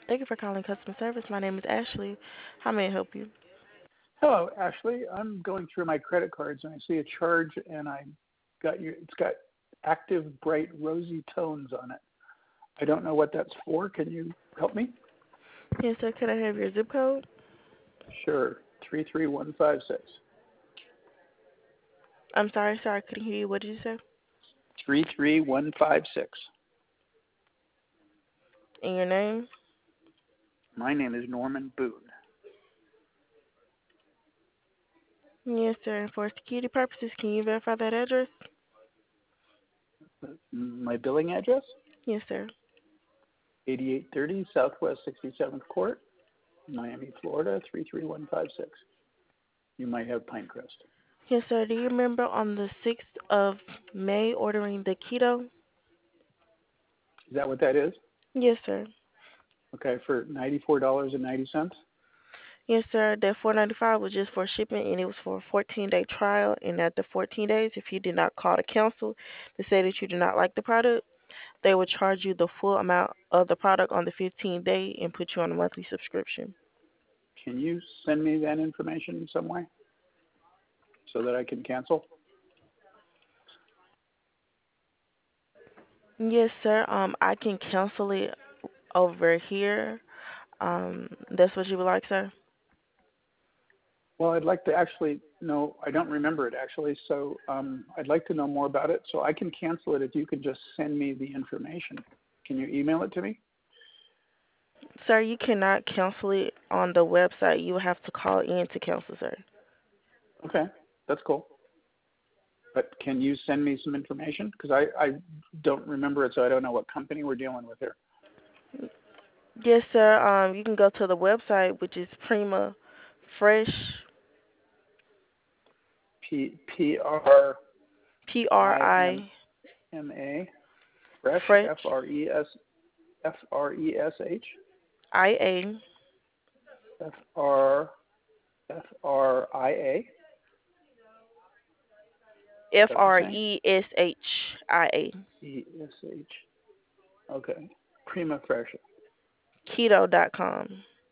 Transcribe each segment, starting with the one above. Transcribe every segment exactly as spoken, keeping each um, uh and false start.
Thank you for calling customer service. My name is Ashley. How may I help you? Hello, Ashley. I'm going through my credit cards and I see a charge and I got you. It's got active, bright, rosy tones on it. I don't know what that's for. Can you help me? Yes, sir. Could I have your zip code? Sure. Three three one five six. I'm sorry, sir. I couldn't hear you. What did you say? Three three one five six. And your name? My name is Norman Boone. Yes, sir. And for security purposes, can you verify that address? My billing address? Yes, sir. eighty-eight thirty Southwest sixty-seventh Court, Miami, Florida three three one five six. You might have Pinecrest. Yes, sir. Do you remember on the sixth of May ordering the keto? Is that what that is? Yes, sir. Okay, for ninety-four dollars and ninety cents. Yes, sir. That four ninety five was just for shipping, and it was for a fourteen day trial. And after fourteen days, if you did not call the council to say that you do not like the product, they would charge you the full amount of the product on the fifteenth day and put you on a monthly subscription. Can you send me that information in some way so that I can cancel? Yes, sir. Um, I can cancel it over here. Um, that's what you would like, sir? Well, I'd like to actually know. I don't remember it actually, so um, I'd like to know more about it. So I can cancel it if you can just send me the information. Can you email it to me? Sir, you cannot cancel it on the website. You will have to call in to cancel, sir. Okay, that's cool. But can you send me some information? Because I, I don't remember it, so I don't know what company we're dealing with here. Yes, sir. Um, you can go to the website, which is Prima Fresh, P P R P R I M I M A Fresh Fresh, F R E S F R E S H I A F R F R I A. F That's the R same. E S H I A E S H. Okay. Prima Fresh. keto dot com.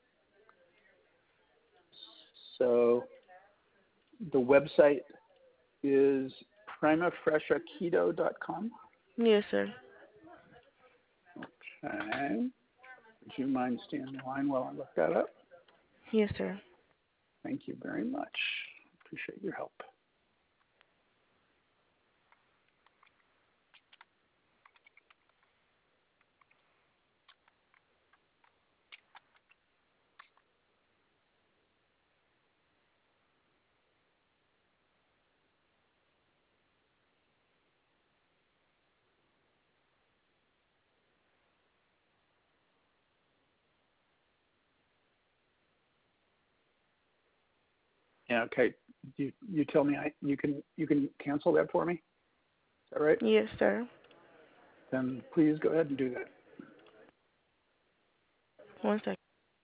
So the website is prima fresha keto dot com. Yes, sir. Okay. Would you mind staying on the line while I look that up? Yes, sir. Thank you very much. Appreciate your help. Yeah, okay. You you tell me I you can you can cancel that for me? Is that right? Yes, sir. Then please go ahead and do that. One second.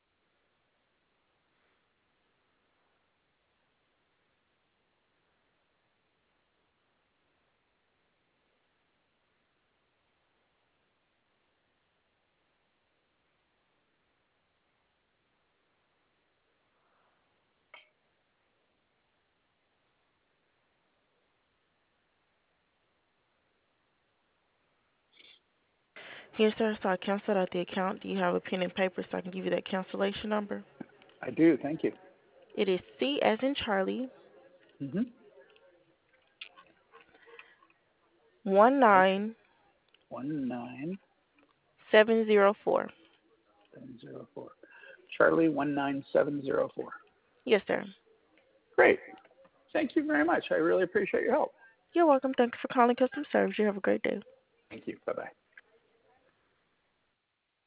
Yes, sir. So I canceled out the account. Do you have a pen and paper so I can give you that cancellation number? I do, thank you. It is C as in Charlie, Mm-hmm. one Right. nine One nine seven zero four. seven zero four. Charlie one nine seven zero four. Yes, sir. Great. Thank you very much. I really appreciate your help. You're welcome. Thank you for calling customer service. You have a great day. Thank you. Bye bye.